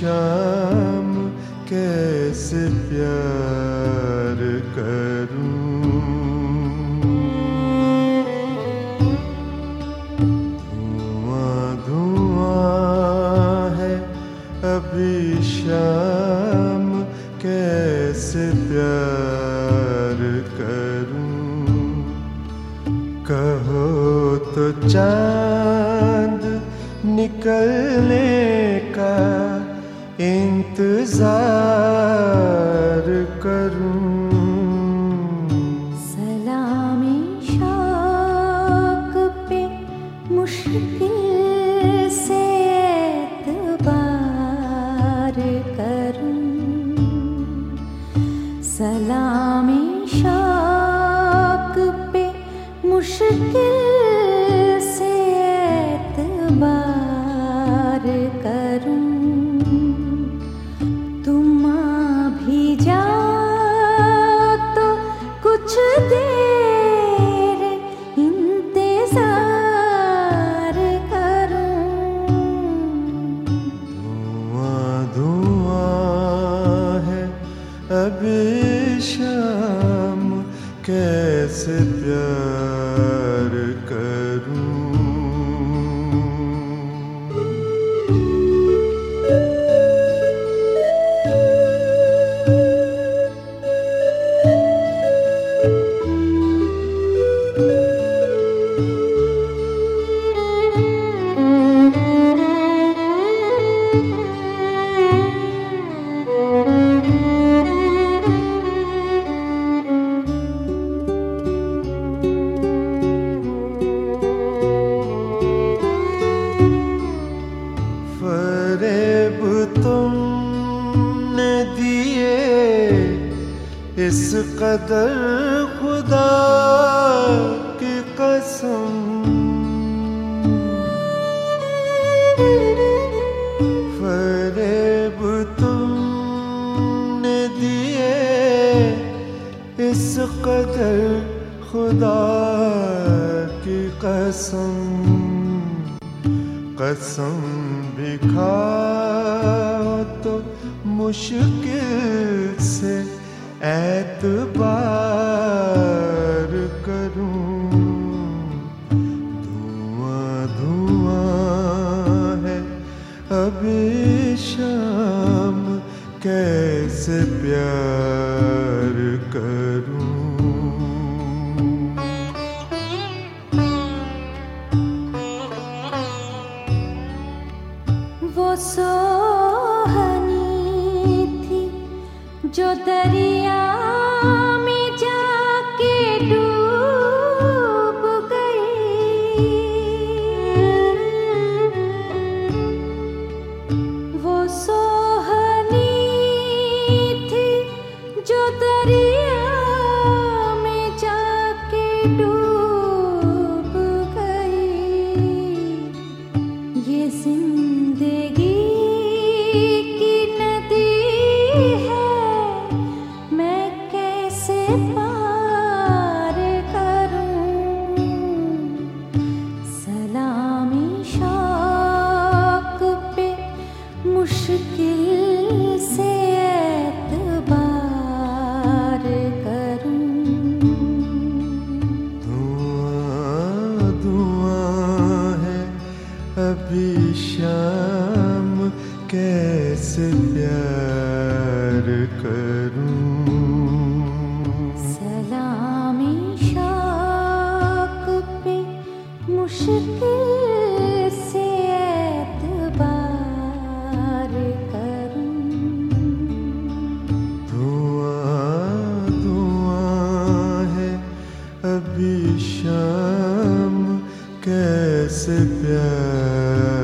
शाम कैसे प्यार करूं। धुआं धुआं है अभी शाम कैसे प्यार करूं। कहो तो चांद निकलने का इंतजार करूं। सलामी शौक पे मुश्किल से एतबार करूं। सलामी शौक पे मुश्किल से एतबार करूं। तुम आ भी जाओ तो कुछ देर इंतजार करूं। धुआं धुआं है अभी शाम कैसे प्यार करूं। फरेब तुमने दिए इस कदर खुदा की कसम। फरेब तुमने दिए इस कदर खुदा की कसम। कसम भी खाओ तो मुश्किल से एतबार करूं। धुआं धुआं है अभी शाम कैसे प्यार करूं। वो सोहनी थी जो दरिया में जाके डूब गई। वो सोहनी थी जो दरिया में जाके डूब गई। ये जिंदगी की नदी है, मैं कैसे पार करूं। सलामी शौक पे मुश्किल से एतबार करूं। धुआं धुआं है अभी शाम कैसे प्यार करूं। सलामी शौक पे मुश्किल से एतबार करूं। धुआं धुआं है अभी शाम कैसे प्यार